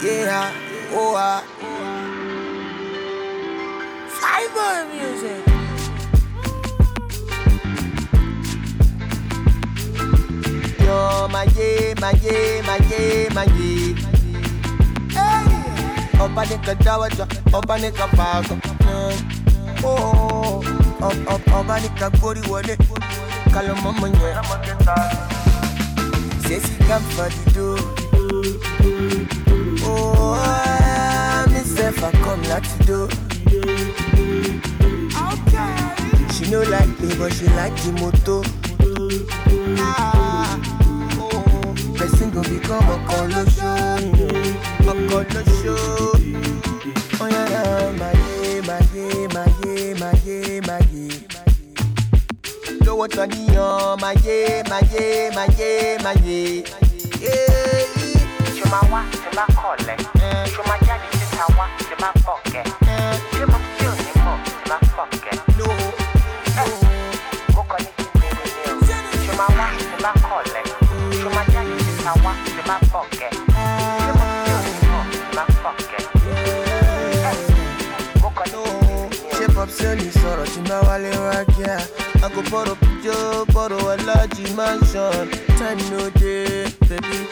Yeah, oh, Fiber music. Yo, my yeah, my yeah, my yeah, my yeah. Hey, Obanika Dawaja, Obanika Pago. Oh, Obanika Gori Wale, Kalamamanya. Says he come for the door. Oh, myself, I come like to do. Okay. She no like me, but she like the moto. Person go become a color show, a color show. Oh yeah, my yeah, my yeah, my yeah, my yeah, my yeah. Know what I need, my yeah, my yeah, my yeah, my yeah. Yeah. Chumawa, Chuma Cole, Chuma Jadi, Chitawa, Chuma Pocket, Chuma Junimo, Chuma Pocket. No, Mokoni, Chumawa, Chuma Cole, Chuma Jadi, Chitawa, Chuma Pocket, Chuma Junimo, Chuma Pocket. Mokoni, shape up silly, sorrow, Chimawale Rakia. I go borrow Joe, borrow a large mansion. Time no day, baby.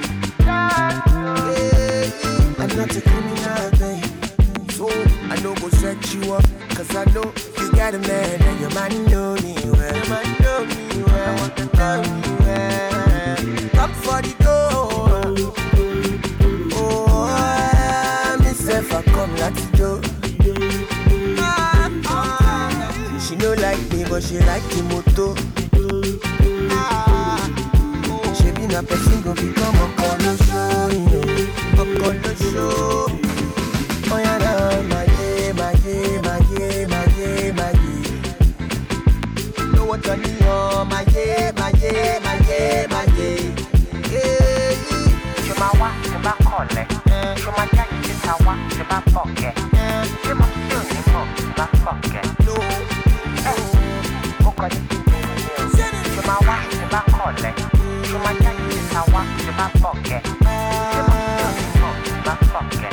I'm not a criminal, babe. So I know go set you up. Cause I know you got a man and your man know me well. Your man know me well. Know me well. Come for the door. Oh, myself I come like to do. She no like me but she like the moto. She be na person go become a color show, a color show. Oh yeah, nah, my yeah, my yeah, my yeah, my yeah, my yeah. Know what I need, my yeah, my yeah, my yeah, my yeah. Yeah. Chumawa, Chuma Cole, Chuma Jadi, Chitawa, Chuma Pocket, Chuma Junimo, Chuma Pocket. No, Mokoni, Chumawa, Chuma Cole, Chuma Jadi, Chitawa, Chuma Pocket, Chuma Junimo, Chuma Pocket.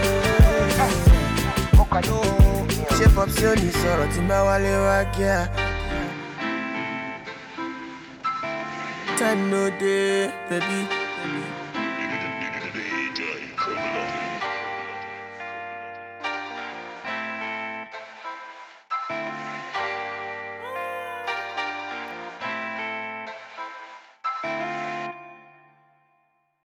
Mokoni, shape up silly, sorrow, Timawale Rakia. Time no day, baby.